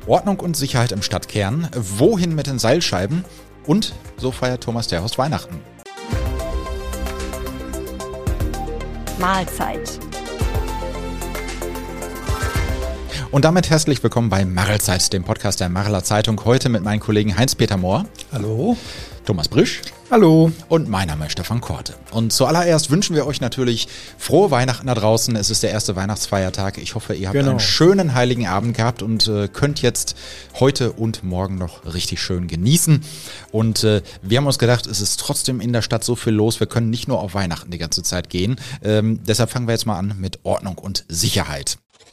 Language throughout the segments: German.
Ordnung und Sicherheit im Stadtkern, wohin mit den Seilscheiben und so feiert Thomas Terhorst Weihnachten. Mahlzeit. Und damit herzlich willkommen bei Marlzeit, dem Podcast der Marler Zeitung. Heute mit meinen Kollegen Heinz-Peter Mohr. Hallo. Thomas Brisch. Hallo. Und mein Name ist Stefan Korte. Und zuallererst wünschen wir euch natürlich frohe Weihnachten da draußen. Es ist der erste Weihnachtsfeiertag. Ich hoffe, ihr habt einen schönen Heiligen Abend gehabt und könnt jetzt heute und morgen noch richtig schön genießen. Und wir haben uns gedacht, es ist trotzdem in der Stadt so viel los. Wir können nicht nur auf Weihnachten die ganze Zeit gehen. Deshalb fangen wir jetzt mal an mit Ordnung und Sicherheit.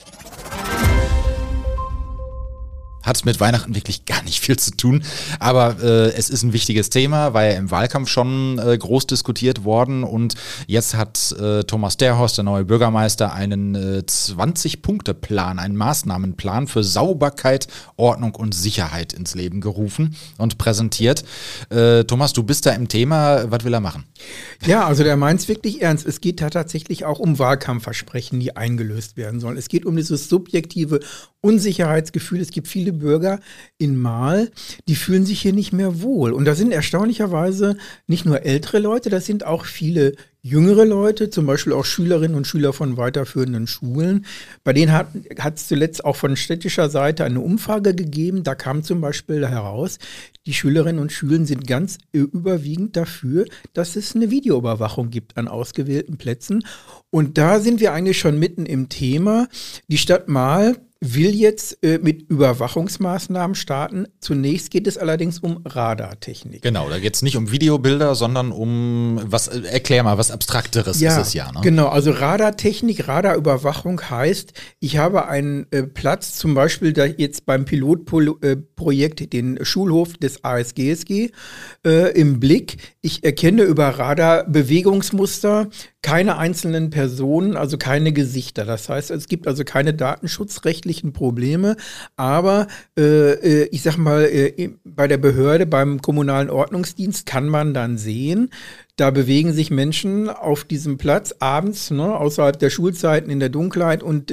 Hat mit Weihnachten wirklich gar nicht viel zu tun, aber es ist ein wichtiges Thema, weil ja im Wahlkampf schon groß diskutiert worden und jetzt hat Thomas Terhorst, der neue Bürgermeister, einen 20-Punkte-Plan, einen Maßnahmenplan für Sauberkeit, Ordnung und Sicherheit ins Leben gerufen und präsentiert. Thomas, du bist da im Thema, was will er machen? Ja, also der meint es wirklich ernst. Es geht da tatsächlich auch um Wahlkampfversprechen, die eingelöst werden sollen. Es geht um dieses subjektive Unsicherheitsgefühl. Es gibt viele Bürger in Marl, die fühlen sich hier nicht mehr wohl. Und da sind erstaunlicherweise nicht nur ältere Leute, das sind auch viele jüngere Leute, zum Beispiel auch Schülerinnen und Schüler von weiterführenden Schulen. Bei denen hat es zuletzt auch von städtischer Seite eine Umfrage gegeben. Da kam zum Beispiel heraus, die Schülerinnen und Schüler sind ganz überwiegend dafür, dass es eine Videoüberwachung gibt an ausgewählten Plätzen. Und da sind wir eigentlich schon mitten im Thema. Die Stadt Marl will jetzt mit Überwachungsmaßnahmen starten. Zunächst geht es allerdings um Radartechnik. Genau, da geht es nicht um Videobilder, sondern um, erklär mal, was Abstrakteres ist es ja. Ne? Genau, also Radartechnik, Radarüberwachung heißt, ich habe einen Platz, zum Beispiel da jetzt beim Pilotprojekt den Schulhof des ASGSG im Blick. Ich erkenne über Radar Bewegungsmuster, keine einzelnen Personen, also keine Gesichter. Das heißt, es gibt also keine datenschutzrechtlichen Probleme, aber ich sag mal, bei der Behörde, beim kommunalen Ordnungsdienst kann man dann sehen, da bewegen sich Menschen auf diesem Platz abends, außerhalb der Schulzeiten in der Dunkelheit und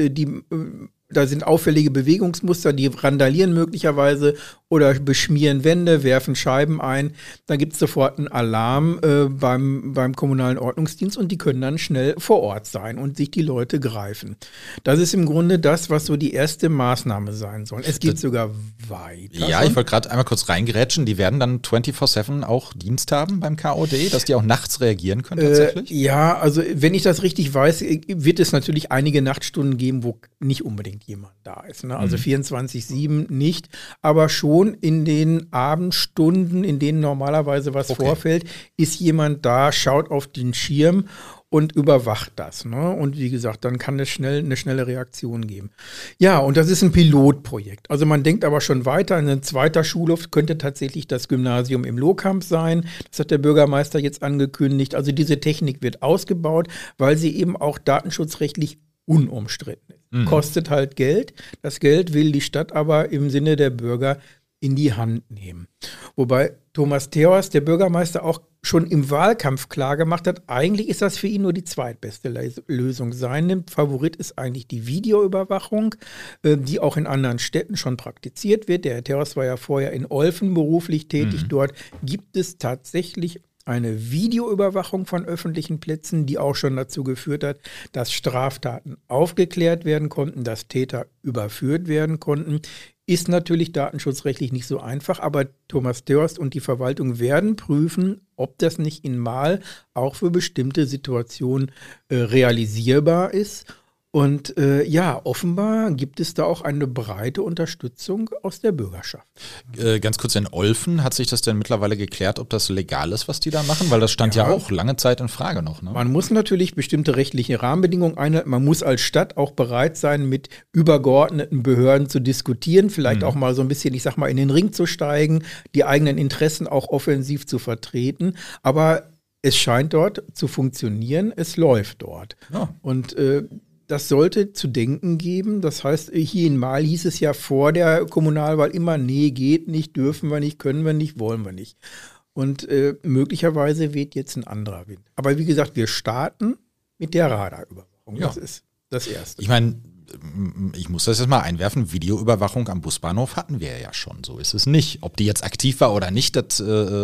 da sind auffällige Bewegungsmuster, die randalieren möglicherweise oder beschmieren Wände, werfen Scheiben ein. Dann gibt es sofort einen Alarm beim kommunalen Ordnungsdienst und die können dann schnell vor Ort sein und sich die Leute greifen. Das ist im Grunde das, was so die erste Maßnahme sein soll. Es geht sogar weiter. Ja, ich wollte gerade einmal kurz reingerätschen. Die werden dann 24/7 auch Dienst haben beim KOD, dass die auch nachts reagieren können tatsächlich? Ja, also wenn ich das richtig weiß, wird es natürlich einige Nachtstunden geben, wo nicht unbedingt jemand da ist. Ne? Also 24/7 nicht, aber schon in den Abendstunden, in denen normalerweise was vorfällt, ist jemand da, schaut auf den Schirm und überwacht das. Ne? Und wie gesagt, dann kann es eine schnelle Reaktion geben. Ja, und das ist ein Pilotprojekt. Also man denkt aber schon weiter, ein zweiter Schulhof könnte tatsächlich das Gymnasium im Lohkamp sein. Das hat der Bürgermeister jetzt angekündigt. Also diese Technik wird ausgebaut, weil sie eben auch datenschutzrechtlich unumstritten ist. Kostet halt Geld. Das Geld will die Stadt aber im Sinne der Bürger in die Hand nehmen. Wobei Thomas Terhorst, der Bürgermeister, auch schon im Wahlkampf klargemacht hat, eigentlich ist das für ihn nur die zweitbeste Lösung. Sein Favorit ist eigentlich die Videoüberwachung, die auch in anderen Städten schon praktiziert wird. Der Herr Terhorst war ja vorher in Olfen beruflich tätig. Dort gibt es tatsächlich eine Videoüberwachung von öffentlichen Plätzen, die auch schon dazu geführt hat, dass Straftaten aufgeklärt werden konnten, dass Täter überführt werden konnten. Ist natürlich datenschutzrechtlich nicht so einfach, aber Thomas Terhorst und die Verwaltung werden prüfen, ob das nicht in Marl auch für bestimmte Situationen realisierbar ist. Und offenbar gibt es da auch eine breite Unterstützung aus der Bürgerschaft. Ganz kurz, in Olfen, hat sich das denn mittlerweile geklärt, ob das legal ist, was die da machen? Weil das stand ja auch lange Zeit in Frage noch. Ne? Man muss natürlich bestimmte rechtliche Rahmenbedingungen einhalten. Man muss als Stadt auch bereit sein, mit übergeordneten Behörden zu diskutieren, vielleicht auch mal so ein bisschen, ich sag mal, in den Ring zu steigen, die eigenen Interessen auch offensiv zu vertreten. Aber es scheint dort zu funktionieren, es läuft dort. Ja. Und das sollte zu denken geben. Das heißt, hier in Marl hieß es ja vor der Kommunalwahl immer, nee, geht nicht, dürfen wir nicht, können wir nicht, wollen wir nicht. Und möglicherweise weht jetzt ein anderer Wind. Aber wie gesagt, wir starten mit der Radarüberwachung. Ja. Das ist das Erste. Ich meine, ich muss das jetzt mal einwerfen, Videoüberwachung am Busbahnhof hatten wir ja schon, so ist es nicht. Ob die jetzt aktiv war oder nicht, das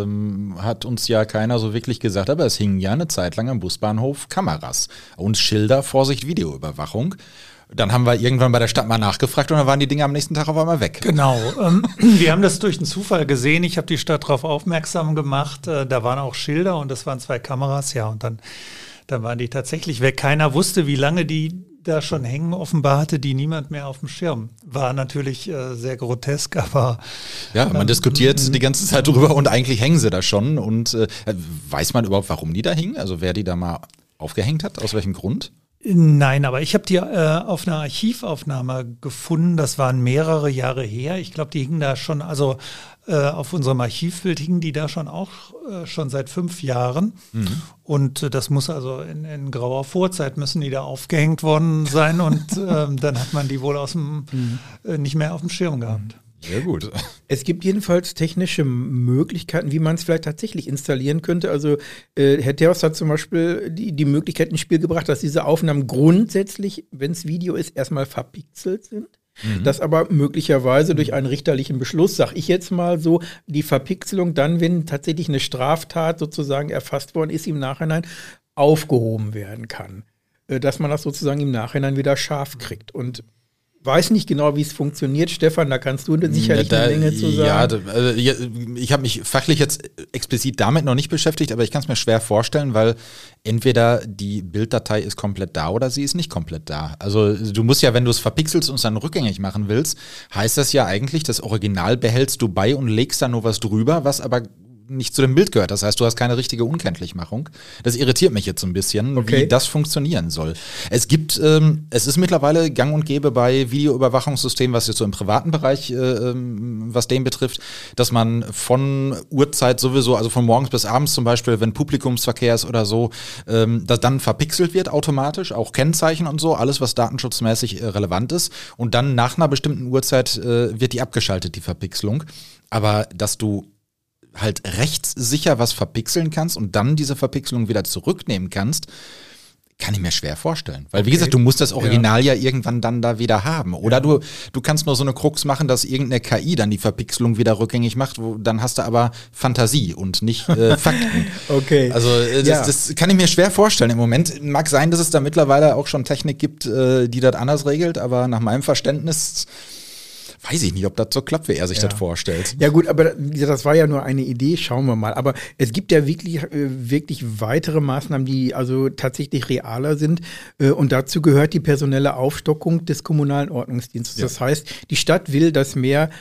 hat uns ja keiner so wirklich gesagt, aber es hingen ja eine Zeit lang am Busbahnhof Kameras und Schilder, Vorsicht, Videoüberwachung. Dann haben wir irgendwann bei der Stadt mal nachgefragt und dann waren die Dinge am nächsten Tag auf einmal weg. Genau. Wir haben das durch einen Zufall gesehen. Ich habe die Stadt darauf aufmerksam gemacht. Da waren auch Schilder und das waren 2 Kameras. Ja, und dann waren die tatsächlich weg. Keiner wusste, wie lange die da schon hängen. Offenbar hatte die niemand mehr auf dem Schirm. War natürlich sehr grotesk, aber... Ja, man diskutiert die ganze Zeit drüber und eigentlich hängen sie da schon. Und weiß man überhaupt, warum die da hingen? Also wer die da mal aufgehängt hat? Aus welchem Grund? Nein, aber ich habe die auf einer Archivaufnahme gefunden. Das waren mehrere Jahre her. Ich glaube, die hingen da schon, also auf unserem Archivbild hingen die da schon seit 5 Jahren. Mhm. Und das muss also in grauer Vorzeit müssen die da aufgehängt worden sein. Und dann hat man die wohl nicht mehr auf dem Schirm gehabt. Sehr gut. Es gibt jedenfalls technische Möglichkeiten, wie man es vielleicht tatsächlich installieren könnte. Also Herr Theos hat zum Beispiel die Möglichkeit ins Spiel gebracht, dass diese Aufnahmen grundsätzlich, wenn es Video ist, erstmal verpixelt sind. Mhm. Das aber möglicherweise durch einen richterlichen Beschluss, sag ich jetzt mal so, die Verpixelung dann, wenn tatsächlich eine Straftat sozusagen erfasst worden ist, im Nachhinein aufgehoben werden kann. Dass man das sozusagen im Nachhinein wieder scharf kriegt. Und weiß nicht genau, wie es funktioniert. Stefan, da kannst du sicherlich eine Menge zu sagen. Ja, ich habe mich fachlich jetzt explizit damit noch nicht beschäftigt, aber ich kann es mir schwer vorstellen, weil entweder die Bilddatei ist komplett da oder sie ist nicht komplett da. Also du musst ja, wenn du es verpixelst und es dann rückgängig machen willst, heißt das ja eigentlich, das Original behältst du bei und legst da nur was drüber, was aber nicht zu dem Bild gehört. Das heißt, du hast keine richtige Unkenntlichmachung. Das irritiert mich jetzt so ein bisschen, wie das funktionieren soll. Es ist mittlerweile gang und gäbe bei Videoüberwachungssystemen, was jetzt so im privaten Bereich, was den betrifft, dass man von Uhrzeit sowieso, also von morgens bis abends zum Beispiel, wenn Publikumsverkehr ist oder so, dass dann verpixelt wird automatisch, auch Kennzeichen und so, alles, was datenschutzmäßig relevant ist. Und dann nach einer bestimmten Uhrzeit wird die abgeschaltet, die Verpixelung. Aber dass du halt rechtssicher was verpixeln kannst und dann diese Verpixelung wieder zurücknehmen kannst, kann ich mir schwer vorstellen. Weil, wie gesagt, du musst das Original ja irgendwann dann da wieder haben. Oder du kannst nur so eine Krux machen, dass irgendeine KI dann die Verpixelung wieder rückgängig macht, dann hast du aber Fantasie und nicht Fakten. Okay. Also das kann ich mir schwer vorstellen im Moment. Mag sein, dass es da mittlerweile auch schon Technik gibt, die das anders regelt, aber nach meinem Verständnis weiß ich nicht, ob das so klappt, wie er sich das vorstellt. Ja gut, aber das war ja nur eine Idee, schauen wir mal. Aber es gibt ja wirklich weitere Maßnahmen, die also tatsächlich realer sind. Und dazu gehört die personelle Aufstockung des kommunalen Ordnungsdienstes. Ja. Das heißt, die Stadt will, dass mehr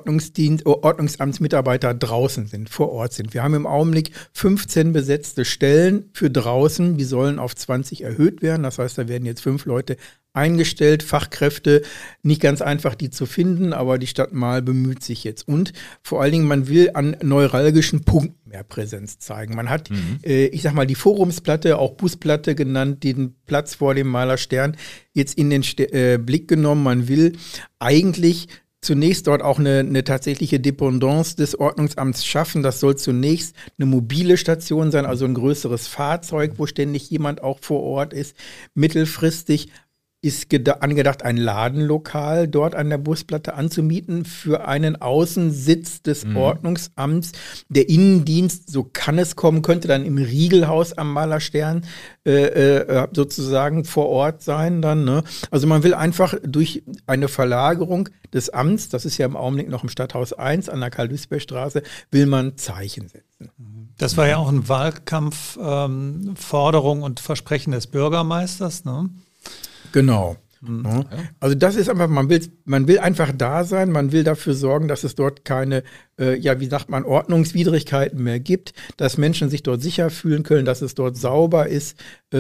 Ordnungsamtsmitarbeiter draußen sind, vor Ort sind. Wir haben im Augenblick 15 besetzte Stellen für draußen. Die sollen auf 20 erhöht werden. Das heißt, da werden jetzt 5 Leute eingestellt, Fachkräfte, nicht ganz einfach die zu finden, aber die Stadt Marl bemüht sich jetzt. Und vor allen Dingen, man will an neuralgischen Punkten mehr Präsenz zeigen. Man hat, ich sag mal, die Forumsplatte, auch Busplatte genannt, den Platz vor dem Maler Stern jetzt in den Blick genommen. Man will eigentlich zunächst dort auch eine tatsächliche Dependance des Ordnungsamts schaffen. Das soll zunächst eine mobile Station sein, also ein größeres Fahrzeug, wo ständig jemand auch vor Ort ist. Mittelfristig ist angedacht, ein Ladenlokal dort an der Busplatte anzumieten für einen Außensitz des Ordnungsamts. Der Innendienst, so kann es kommen, könnte dann im Riegelhaus am Maler Stern sozusagen vor Ort sein dann. Ne? Also man will einfach durch eine Verlagerung des Amts, das ist ja im Augenblick noch im Stadthaus 1 an der Karl-Duisberg-Straße, will man Zeichen setzen. Das war ja auch ein Wahlkampf-Forderung und Versprechen des Bürgermeisters, ne? Genau. Ja. Also das ist einfach, man will einfach da sein, man will dafür sorgen, dass es dort keine, wie sagt man, Ordnungswidrigkeiten mehr gibt, dass Menschen sich dort sicher fühlen können, dass es dort sauber ist.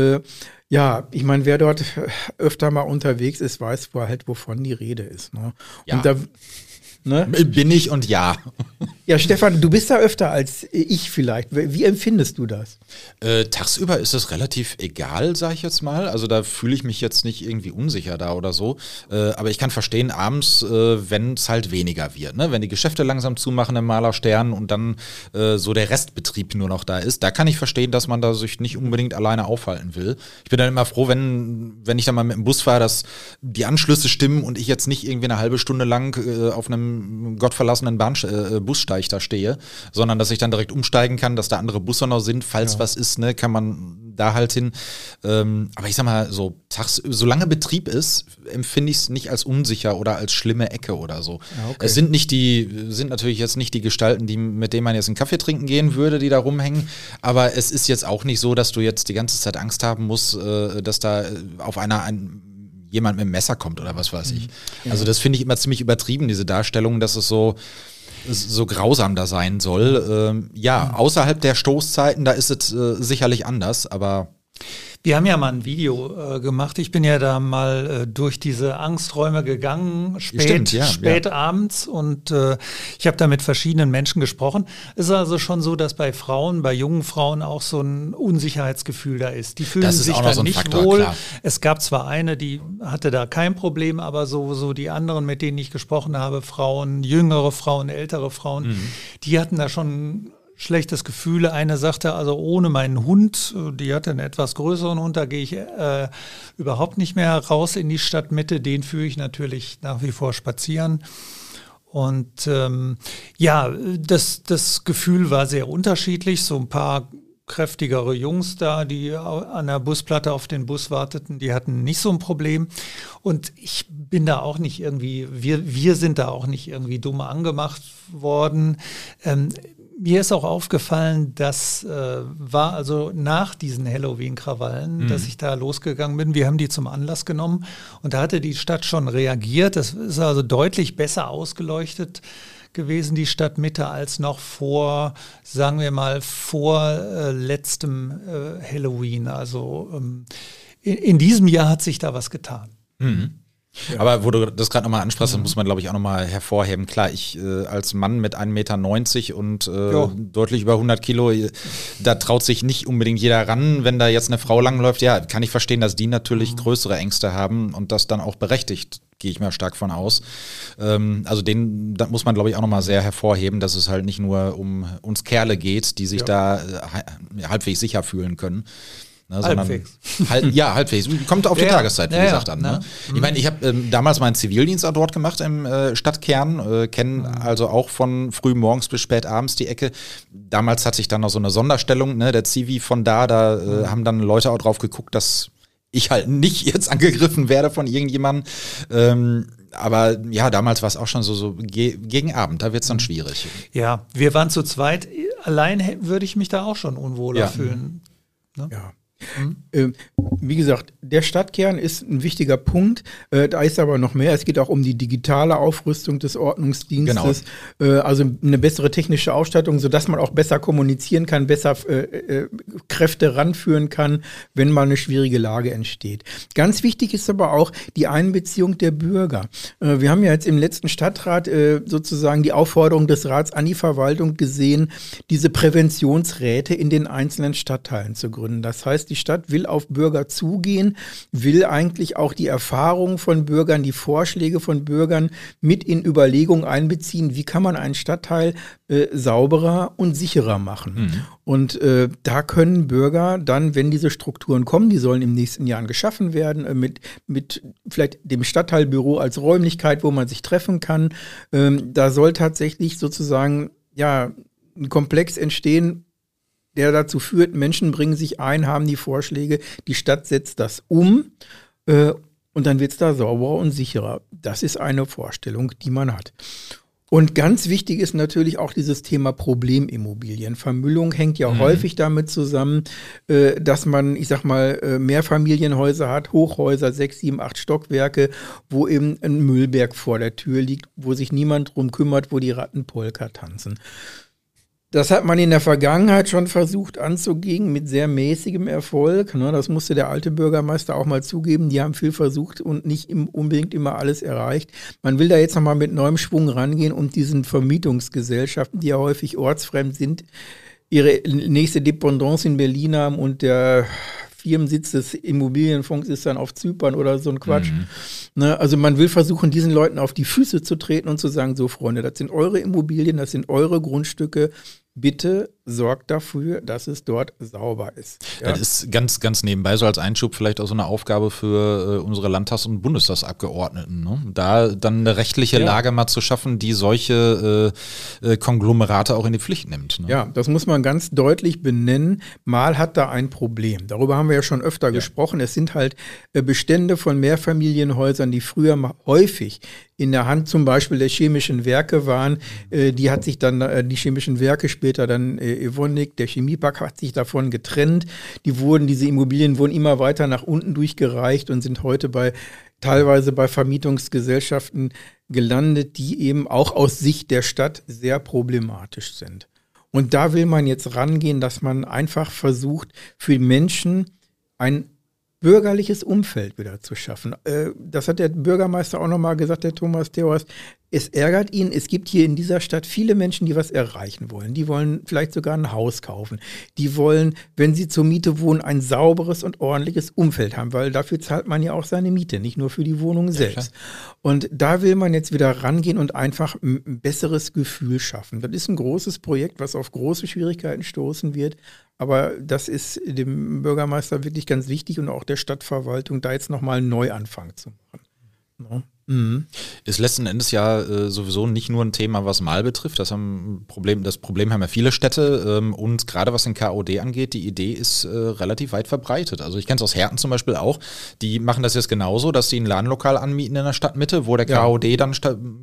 Ich meine, wer dort öfter mal unterwegs ist, weiß wovon die Rede ist. Ne? Ja. Und da, Bin ich und ja. Ja, Stefan, du bist da öfter als ich vielleicht. Wie empfindest du das? Tagsüber ist es relativ egal, sage ich jetzt mal. Also da fühle ich mich jetzt nicht irgendwie unsicher da oder so. Aber ich kann verstehen, abends, wenn es halt weniger wird, ne? Wenn die Geschäfte langsam zumachen im Malerstern und dann so der Restbetrieb nur noch da ist, da kann ich verstehen, dass man da sich nicht unbedingt alleine aufhalten will. Ich bin dann immer froh, wenn ich dann mal mit dem Bus fahre, dass die Anschlüsse stimmen und ich jetzt nicht irgendwie eine halbe Stunde lang auf einem gottverlassenen Bussteig da stehe, sondern dass ich dann direkt umsteigen kann, dass da andere Busse noch sind, falls was ist, ne, kann man da halt hin. Aber ich sag mal, so solange Betrieb ist, empfinde ich es nicht als unsicher oder als schlimme Ecke oder so. Ja, okay. Es sind natürlich jetzt nicht die Gestalten, mit denen man jetzt einen Kaffee trinken gehen würde, die da rumhängen, aber es ist jetzt auch nicht so, dass du jetzt die ganze Zeit Angst haben musst, dass da auf jemand mit dem Messer kommt oder was weiß ich. Ja. Also das finde ich immer ziemlich übertrieben, diese Darstellung, dass es so grausam da sein soll. Außerhalb der Stoßzeiten, da ist es sicherlich anders, aber... Wir haben ja mal ein Video gemacht. Ich bin ja da mal durch diese Angsträume gegangen, spät abends, und ich habe da mit verschiedenen Menschen gesprochen. Es ist also schon so, dass bei jungen Frauen auch so ein Unsicherheitsgefühl da ist. Die fühlen sich da nicht Faktor, wohl. Klar. Es gab zwar eine, die hatte da kein Problem, aber so die anderen, mit denen ich gesprochen habe, Frauen, jüngere Frauen, ältere Frauen, die hatten da schon schlechtes Gefühl. Eine sagte, also ohne meinen Hund, die hatte einen etwas größeren Hund, da gehe ich überhaupt nicht mehr raus in die Stadtmitte. Den führe ich natürlich nach wie vor spazieren. Und das Gefühl war sehr unterschiedlich. So ein paar kräftigere Jungs da, die an der Busplatte auf den Bus warteten, die hatten nicht so ein Problem. Und ich bin da auch nicht irgendwie, wir sind da auch nicht irgendwie dumm angemacht worden. Mir ist auch aufgefallen, das war also nach diesen Halloween-Krawallen, dass ich da losgegangen bin. Wir haben die zum Anlass genommen und da hatte die Stadt schon reagiert. Das ist also deutlich besser ausgeleuchtet gewesen, die Stadtmitte, als noch vor letztem Halloween. Also in diesem Jahr hat sich da was getan. Mhm. Ja. Aber wo du das gerade nochmal ansprichst, muss man, glaube ich, auch nochmal hervorheben. Klar, ich als Mann mit 1,90 Meter und deutlich über 100 Kilo, da traut sich nicht unbedingt jeder ran. Wenn da jetzt eine Frau langläuft, ja, kann ich verstehen, dass die natürlich größere Ängste haben und das dann auch berechtigt, gehe ich mal stark von aus. Also da muss man, glaube ich, auch nochmal sehr hervorheben, dass es halt nicht nur um uns Kerle geht, die sich da halbwegs sicher fühlen können. Ne, halbwegs. Halbwegs. Kommt auf die Tageszeit, wie gesagt, an. Ne? Ich meine, ich habe damals meinen Zivildienst auch dort gemacht im Stadtkern, kenne also auch von früh morgens bis spät abends die Ecke. Damals hatte ich dann noch so eine Sonderstellung, ne, der Zivi von da haben dann Leute auch drauf geguckt, dass ich halt nicht jetzt angegriffen werde von irgendjemandem. Aber ja, damals war es auch schon so gegen Abend, da wird es dann schwierig. Ja, wir waren zu zweit. Allein würde ich mich da auch schon unwohler fühlen. Ne? Ja. Wie gesagt, der Stadtkern ist ein wichtiger Punkt. Da ist aber noch mehr. Es geht auch um die digitale Aufrüstung des Ordnungsdienstes. Genau. Also eine bessere technische Ausstattung, sodass man auch besser kommunizieren kann, besser Kräfte ranführen kann, wenn mal eine schwierige Lage entsteht. Ganz wichtig ist aber auch die Einbeziehung der Bürger. Wir haben ja jetzt im letzten Stadtrat sozusagen die Aufforderung des Rats an die Verwaltung gesehen, diese Präventionsräte in den einzelnen Stadtteilen zu gründen. Das heißt, die Stadt will auf Bürger zugehen, will eigentlich auch die Erfahrungen von Bürgern, die Vorschläge von Bürgern mit in Überlegungen einbeziehen, wie kann man einen Stadtteil sauberer und sicherer machen. Und da können Bürger dann, wenn diese Strukturen kommen, die sollen im nächsten Jahr geschaffen werden, mit vielleicht dem Stadtteilbüro als Räumlichkeit, wo man sich treffen kann, da soll tatsächlich sozusagen ein Komplex entstehen, der dazu führt, Menschen bringen sich ein, haben die Vorschläge, die Stadt setzt das um und dann wird es da sauberer und sicherer. Das ist eine Vorstellung, die man hat. Und ganz wichtig ist natürlich auch dieses Thema Problemimmobilien. Vermüllung hängt ja häufig damit zusammen, dass man, ich sag mal, Mehrfamilienhäuser hat, Hochhäuser, 6, 7, 8 Stockwerke, wo eben ein Müllberg vor der Tür liegt, wo sich niemand drum kümmert, wo die Ratten Polka tanzen. Das hat man in der Vergangenheit schon versucht anzugehen, mit sehr mäßigem Erfolg. Das musste der alte Bürgermeister auch mal zugeben. Die haben viel versucht und nicht unbedingt immer alles erreicht. Man will da jetzt nochmal mit neuem Schwung rangehen und diesen Vermietungsgesellschaften, die ja häufig ortsfremd sind, ihre nächste Dependance in Berlin haben und der Firmensitz des Immobilienfonds ist dann auf Zypern oder so ein Quatsch. Also man will versuchen, diesen Leuten auf die Füße zu treten und zu sagen, so Freunde, das sind eure Immobilien, das sind eure Grundstücke, bitte sorgt dafür, dass es dort sauber ist. Ja. Das ist ganz, ganz nebenbei so als Einschub vielleicht auch so eine Aufgabe für unsere Landtags- und Bundestagsabgeordneten, ne? Da dann eine rechtliche Lage mal zu schaffen, die solche Konglomerate auch in die Pflicht nimmt. Ne? Ja, das muss man ganz deutlich benennen. Mal hat da ein Problem. Darüber haben wir ja schon öfter gesprochen. Es sind halt Bestände von Mehrfamilienhäusern, die früher häufig in der Hand zum Beispiel der chemischen Werke waren. Die hat sich dann, die chemischen Werke später dann Evonik, der Chemiepark hat sich davon getrennt. Diese Immobilien wurden immer weiter nach unten durchgereicht und sind heute teilweise bei Vermietungsgesellschaften gelandet, die eben auch aus Sicht der Stadt sehr problematisch sind. Und da will man jetzt rangehen, dass man einfach versucht, für Menschen ein bürgerliches Umfeld wieder zu schaffen. Das hat der Bürgermeister auch nochmal gesagt, der Thomas Theorst. Es ärgert ihn, es gibt hier in dieser Stadt viele Menschen, die was erreichen wollen. Die wollen vielleicht sogar ein Haus kaufen. Die wollen, wenn sie zur Miete wohnen, ein sauberes und ordentliches Umfeld haben, weil dafür zahlt man ja auch seine Miete, nicht nur für die Wohnung selbst. Und da will man jetzt wieder rangehen und einfach ein besseres Gefühl schaffen. Das ist ein großes Projekt, was auf große Schwierigkeiten stoßen wird. Aber das ist dem Bürgermeister wirklich ganz wichtig und auch der Stadtverwaltung, da jetzt nochmal einen Neuanfang zu machen. Ist letzten Endes ja sowieso nicht nur ein Thema, was Mal betrifft. Das Problem haben ja viele Städte und gerade was den KOD angeht, die Idee ist relativ weit verbreitet. Also ich kenne es aus Herten zum Beispiel auch. Die machen das jetzt genauso, dass sie ein Ladenlokal anmieten in der Stadtmitte, wo der KOD dann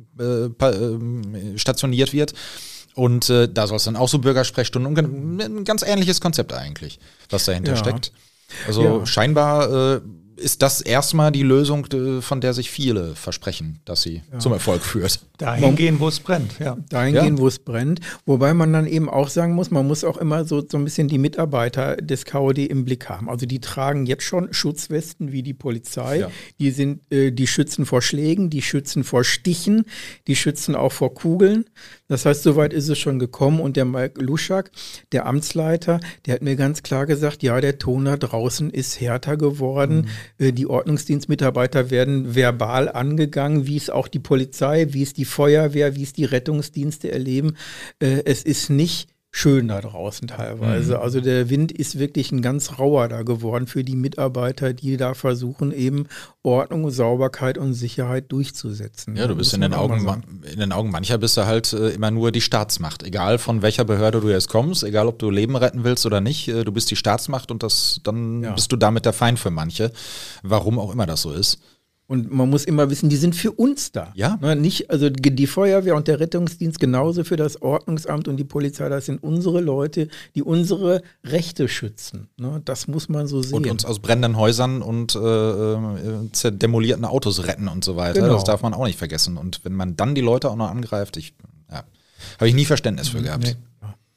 stationiert wird. Und da soll es dann auch so Bürgersprechstunden und ein ganz ähnliches Konzept eigentlich, was dahinter steckt. Also scheinbar ist das erstmal die Lösung, von der sich viele versprechen, dass sie zum Erfolg führt. Dahin gehen, wo es brennt. Dahin gehen, wo es brennt. Wobei man dann eben auch sagen muss, man muss auch immer so ein bisschen die Mitarbeiter des KOD im Blick haben. Also die tragen jetzt schon Schutzwesten wie die Polizei. Ja. Die schützen vor Schlägen, die schützen vor Stichen, die schützen auch vor Kugeln. Das heißt, soweit ist es schon gekommen. Und der Mike Luschak, der Amtsleiter, der hat mir ganz klar gesagt, ja, der Ton da draußen ist härter geworden. Die Ordnungsdienstmitarbeiter werden verbal angegangen, wie es auch die Polizei, wie es die Feuerwehr, wie es die Rettungsdienste erleben. Es ist nicht schön da draußen teilweise. Also der Wind ist wirklich ein ganz rauer da geworden für die Mitarbeiter, die da versuchen, eben Ordnung, Sauberkeit und Sicherheit durchzusetzen. Ja, du bist in den Augen mancher bist du halt immer nur die Staatsmacht. Egal von welcher Behörde du jetzt kommst, egal ob du Leben retten willst oder nicht, du bist die Staatsmacht und dann bist du damit der Feind für manche. Warum auch immer das so ist. Und man muss immer wissen, die sind für uns da. Ja. Nicht, also die Feuerwehr und der Rettungsdienst genauso für das Ordnungsamt und die Polizei, das sind unsere Leute, die unsere Rechte schützen. Das muss man so sehen. Und uns aus brennenden Häusern und demolierten Autos retten und so weiter. Genau. Das darf man auch nicht vergessen. Und wenn man dann die Leute auch noch angreift, habe ich nie Verständnis für gehabt. Nee.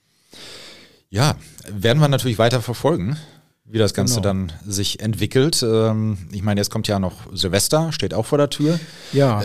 Ja, werden wir natürlich weiter verfolgen, wie das Ganze dann sich entwickelt. Ich meine, jetzt kommt ja noch Silvester, steht auch vor der Tür. Ja.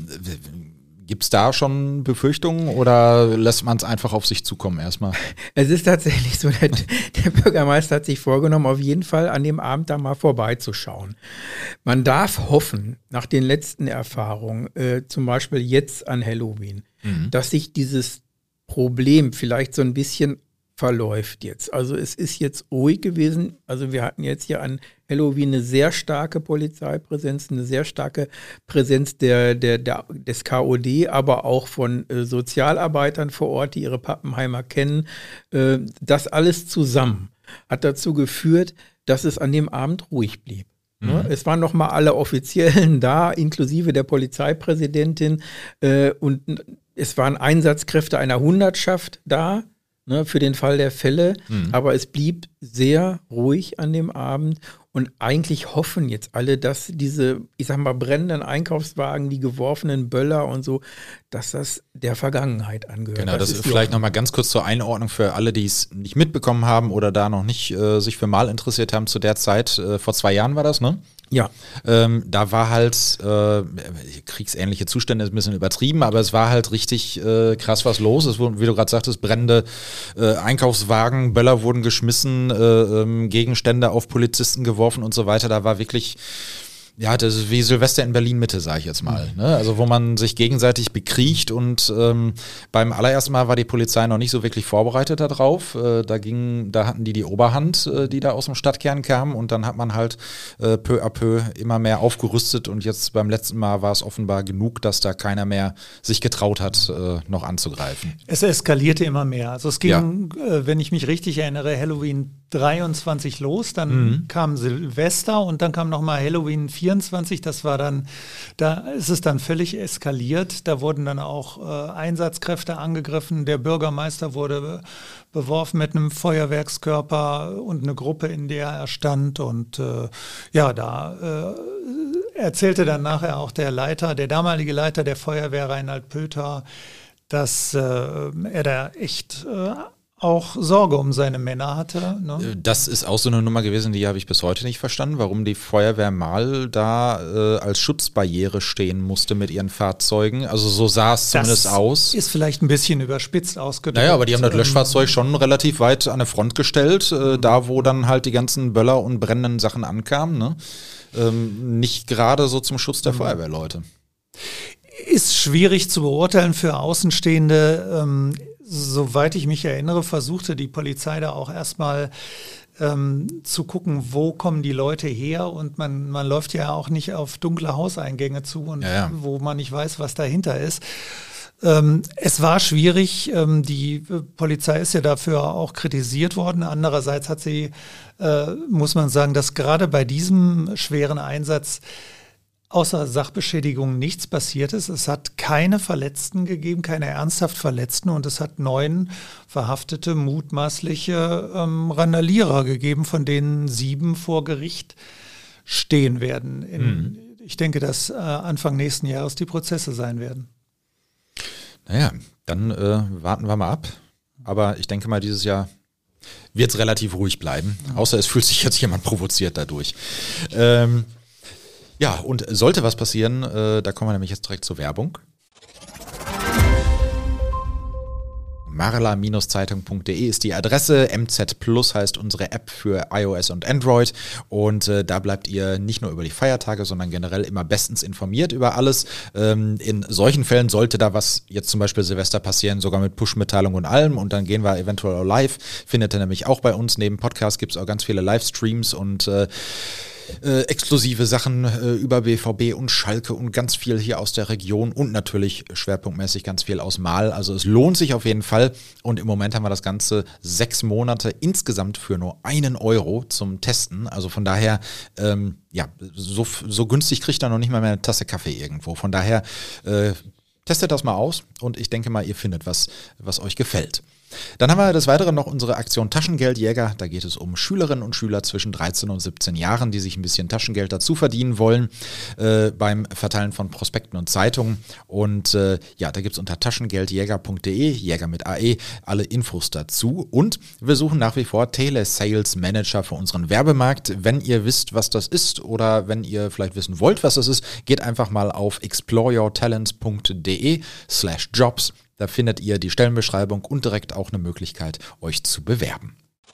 Gibt es da schon Befürchtungen oder lässt man es einfach auf sich zukommen erstmal? Es ist tatsächlich so, der Bürgermeister hat sich vorgenommen, auf jeden Fall an dem Abend da mal vorbeizuschauen. Man darf hoffen, nach den letzten Erfahrungen, zum Beispiel jetzt an Halloween, dass sich dieses Problem vielleicht so ein bisschen verläuft jetzt. Also es ist jetzt ruhig gewesen. Also wir hatten jetzt hier an Halloween eine sehr starke Polizeipräsenz, eine sehr starke Präsenz des KOD, aber auch von Sozialarbeitern vor Ort, die ihre Pappenheimer kennen. Das alles zusammen hat dazu geführt, dass es an dem Abend ruhig blieb. Es waren noch mal alle Offiziellen da, inklusive der Polizeipräsidentin. Und es waren Einsatzkräfte einer Hundertschaft da, für den Fall der Fälle, aber es blieb sehr ruhig an dem Abend Und eigentlich hoffen jetzt alle, dass diese, ich sag mal, brennenden Einkaufswagen, die geworfenen Böller und so, dass das der Vergangenheit angehört. Genau, das ist vielleicht nochmal ganz kurz zur Einordnung für alle, die es nicht mitbekommen haben oder da noch nicht sich für Mal interessiert haben zu der Zeit. Vor 2 Jahren war das, ne? Ja. Da war halt kriegsähnliche Zustände, ist ein bisschen übertrieben, aber es war halt richtig krass was los. Es wurden, wie du gerade sagtest, brennende Einkaufswagen, Böller wurden geschmissen, Gegenstände auf Polizisten geworfen und so weiter. Da war wirklich... Ja, das ist wie Silvester in Berlin-Mitte, sage ich jetzt mal. Ne? Also wo man sich gegenseitig bekriegt und beim allerersten Mal war die Polizei noch nicht so wirklich vorbereitet darauf. Da hatten die Oberhand, die da aus dem Stadtkern kamen und dann hat man halt peu à peu immer mehr aufgerüstet und jetzt beim letzten Mal war es offenbar genug, dass da keiner mehr sich getraut hat, noch anzugreifen. Es eskalierte immer mehr. Also es ging, wenn ich mich richtig erinnere, Halloween 23 los, dann kam Silvester und dann kam nochmal Halloween 24, das war dann, da ist es dann völlig eskaliert, da wurden dann auch Einsatzkräfte angegriffen, der Bürgermeister wurde beworfen mit einem Feuerwerkskörper und eine Gruppe, in der er stand und da erzählte dann nachher auch der damalige Leiter der Feuerwehr, Reinhard Pöter, dass er da echt auch Sorge um seine Männer hatte. Ne? Das ist auch so eine Nummer gewesen, die habe ich bis heute nicht verstanden, warum die Feuerwehr mal da als Schutzbarriere stehen musste mit ihren Fahrzeugen. Also so sah es zumindest aus. Ist vielleicht ein bisschen überspitzt ausgedrückt. Naja, aber die haben das Löschfahrzeug schon relativ weit an der Front gestellt, da wo dann halt die ganzen Böller und brennenden Sachen ankamen. Ne? Nicht gerade so zum Schutz der Feuerwehrleute. Ist schwierig zu beurteilen für Außenstehende. Soweit ich mich erinnere, versuchte die Polizei da auch erstmal zu gucken, wo kommen die Leute her und man läuft ja auch nicht auf dunkle Hauseingänge zu und wo man nicht weiß, was dahinter ist. Es war schwierig, die Polizei ist ja dafür auch kritisiert worden. Andererseits hat sie, muss man sagen, dass gerade bei diesem schweren Einsatz außer Sachbeschädigung nichts passiert ist. Es hat keine Verletzten gegeben, keine ernsthaft Verletzten und es hat 9 verhaftete, mutmaßliche Randalierer gegeben, von denen 7 vor Gericht stehen werden. Ich denke, dass Anfang nächsten Jahres die Prozesse sein werden. Naja, dann warten wir mal ab. Aber ich denke mal, dieses Jahr wird es relativ ruhig bleiben. Außer es fühlt sich jetzt jemand provoziert dadurch. Ja, und sollte was passieren, da kommen wir nämlich jetzt direkt zur Werbung. marla-zeitung.de ist die Adresse, MZ Plus heißt unsere App für iOS und Android und da bleibt ihr nicht nur über die Feiertage, sondern generell immer bestens informiert über alles. In solchen Fällen sollte da was jetzt zum Beispiel Silvester passieren, sogar mit Push-Mitteilung und allem und dann gehen wir eventuell auch live, findet ihr nämlich auch bei uns. Neben Podcast gibt es auch ganz viele Livestreams und exklusive Sachen über BVB und Schalke und ganz viel hier aus der Region und natürlich schwerpunktmäßig ganz viel aus Mahl. Also es lohnt sich auf jeden Fall und im Moment haben wir das Ganze 6 Monate insgesamt für nur 1 Euro zum Testen. Also von daher, so günstig kriegt ihr noch nicht mal mehr eine Tasse Kaffee irgendwo. Von daher testet das mal aus und ich denke mal, ihr findet was euch gefällt. Dann haben wir des Weiteren noch unsere Aktion Taschengeldjäger. Da geht es um Schülerinnen und Schüler zwischen 13 und 17 Jahren, die sich ein bisschen Taschengeld dazu verdienen wollen beim Verteilen von Prospekten und Zeitungen. Und da gibt es unter taschengeldjäger.de, Jäger mit AE, alle Infos dazu. Und wir suchen nach wie vor Telesales Manager für unseren Werbemarkt. Wenn ihr wisst, was das ist oder wenn ihr vielleicht wissen wollt, was das ist, geht einfach mal auf exploreyourtalents.de/jobs. Da findet ihr die Stellenbeschreibung und direkt auch eine Möglichkeit, euch zu bewerben.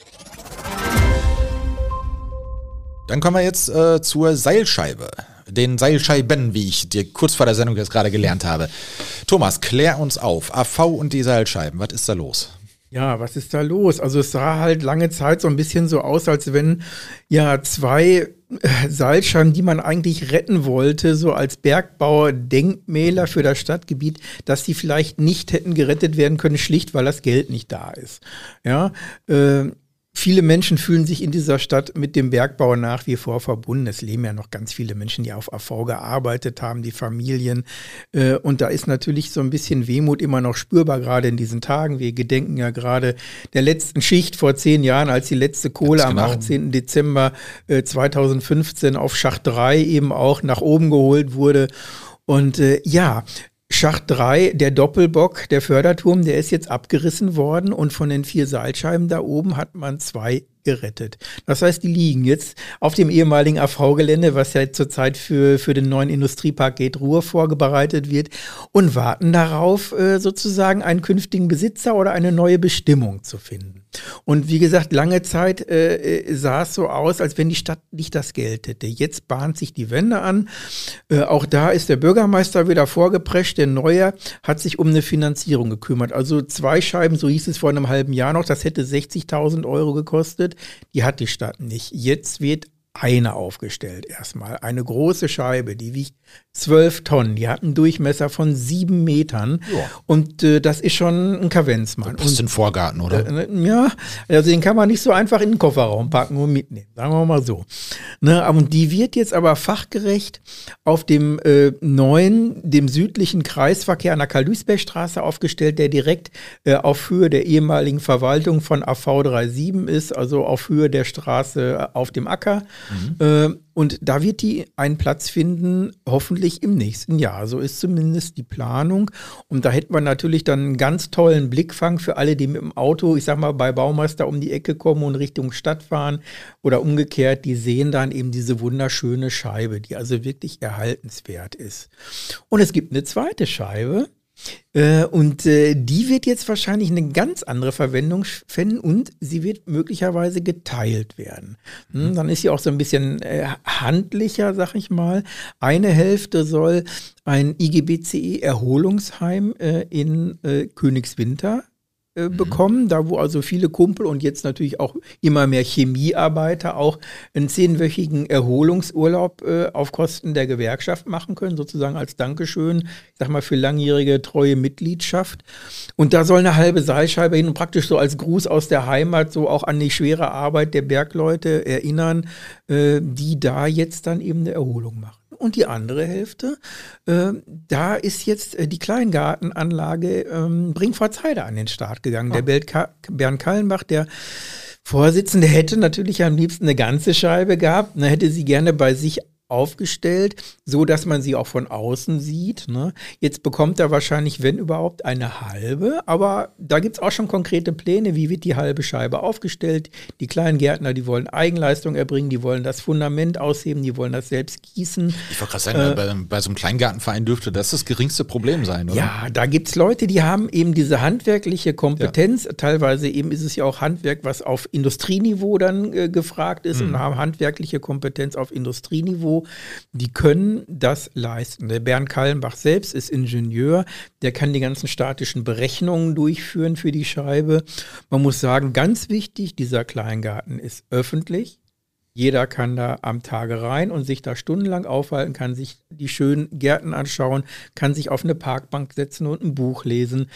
Dann kommen wir jetzt zur Seilscheibe. Den Seilscheiben, wie ich dir kurz vor der Sendung jetzt gerade gelernt habe. Thomas, klär uns auf. AV und die Seilscheiben, was ist da los? Ja, was ist da los? Also es sah halt lange Zeit so ein bisschen so aus, als wenn 2 Seilscheiben, die man eigentlich retten wollte, so als Bergbaudenkmäler für das Stadtgebiet, dass die vielleicht nicht hätten gerettet werden können, schlicht weil das Geld nicht da ist. Ja, Viele Menschen fühlen sich in dieser Stadt mit dem Bergbau nach wie vor verbunden. Es leben ja noch ganz viele Menschen, die auf AV gearbeitet haben, die Familien. Und da ist natürlich so ein bisschen Wehmut immer noch spürbar, gerade in diesen Tagen. Wir gedenken ja gerade der letzten Schicht vor 10 Jahren, als die letzte Kohle am 18. Dezember 2015 auf Schacht 3 eben auch nach oben geholt wurde. Und Schacht 3, der Doppelbock, der Förderturm, der ist jetzt abgerissen worden und von den 4 Seilscheiben da oben hat man 2 gerettet. Das heißt, die liegen jetzt auf dem ehemaligen AV-Gelände, was ja zurzeit für den neuen Industriepark Geht-Ruhr vorbereitet wird und warten darauf, sozusagen einen künftigen Besitzer oder eine neue Bestimmung zu finden. Und wie gesagt, lange Zeit sah es so aus, als wenn die Stadt nicht das Geld hätte. Jetzt bahnt sich die Wende an. Auch da ist der Bürgermeister wieder vorgeprescht. Der Neue hat sich um eine Finanzierung gekümmert. Also 2 Scheiben, so hieß es vor einem halben Jahr noch, das hätte 60.000 Euro gekostet. Die hat die Stadt nicht. Jetzt wird eine aufgestellt erstmal. Eine große Scheibe, die wiegt 12 Tonnen. Die hat einen Durchmesser von 7 Metern. Ja. Und das ist schon ein Kavenzmann. Das ist ein Vorgarten, oder? Ja, also den kann man nicht so einfach in den Kofferraum packen und mitnehmen. Sagen wir mal so. Ne, und die wird jetzt aber fachgerecht auf dem dem südlichen Kreisverkehr an der Karl-Duisberg-Straße aufgestellt, der direkt auf Höhe der ehemaligen Verwaltung von AV 37 ist, also auf Höhe der Straße auf dem Acker. Und da wird die einen Platz finden, hoffentlich im nächsten Jahr. So ist zumindest die Planung. Und da hätten wir natürlich dann einen ganz tollen Blickfang für alle, die mit dem Auto, ich sag mal, bei Baumeister um die Ecke kommen und Richtung Stadt fahren oder umgekehrt, die sehen dann eben diese wunderschöne Scheibe, die also wirklich erhaltenswert ist. Und es gibt eine zweite Scheibe. Und die wird jetzt wahrscheinlich eine ganz andere Verwendung finden und sie wird möglicherweise geteilt werden. Dann ist sie auch so ein bisschen handlicher, sag ich mal. Eine Hälfte soll ein IGBCE-Erholungsheim in Königswinter bekommen, da wo also viele Kumpel und jetzt natürlich auch immer mehr Chemiearbeiter auch einen 10-wöchigen Erholungsurlaub auf Kosten der Gewerkschaft machen können, sozusagen als Dankeschön, ich sag mal, für langjährige treue Mitgliedschaft. Und da soll eine halbe Seilscheibe hin und praktisch so als Gruß aus der Heimat so auch an die schwere Arbeit der Bergleute erinnern, die da jetzt dann eben eine Erholung machen. Und die andere Hälfte, da ist jetzt die Kleingartenanlage Bringpforzheide an den Start gegangen. Der Bernd Kallenbach, der Vorsitzende, hätte natürlich am liebsten eine ganze Scheibe gehabt. Dann hätte sie gerne bei sich aufgestellt, so dass man sie auch von außen sieht. Ne? Jetzt bekommt er wahrscheinlich, wenn überhaupt, eine halbe, aber da gibt es auch schon konkrete Pläne, wie wird die halbe Scheibe aufgestellt. Die Kleingärtner, die wollen Eigenleistung erbringen, die wollen das Fundament ausheben, die wollen das selbst gießen. Ich wollte gerade sagen, bei so einem Kleingartenverein dürfte das geringste Problem sein, oder? Ja, da gibt es Leute, die haben eben diese handwerkliche Kompetenz. Ja. Teilweise eben ist es ja auch Handwerk, was auf Industrieniveau dann gefragt ist und haben handwerkliche Kompetenz auf Industrieniveau. Die können das leisten. Der Bernd Kallenbach selbst ist Ingenieur, der kann die ganzen statischen Berechnungen durchführen für die Scheibe. Man muss sagen, ganz wichtig, dieser Kleingarten ist öffentlich. Jeder kann da am Tage rein und sich da stundenlang aufhalten, kann sich die schönen Gärten anschauen, kann sich auf eine Parkbank setzen und ein Buch lesen.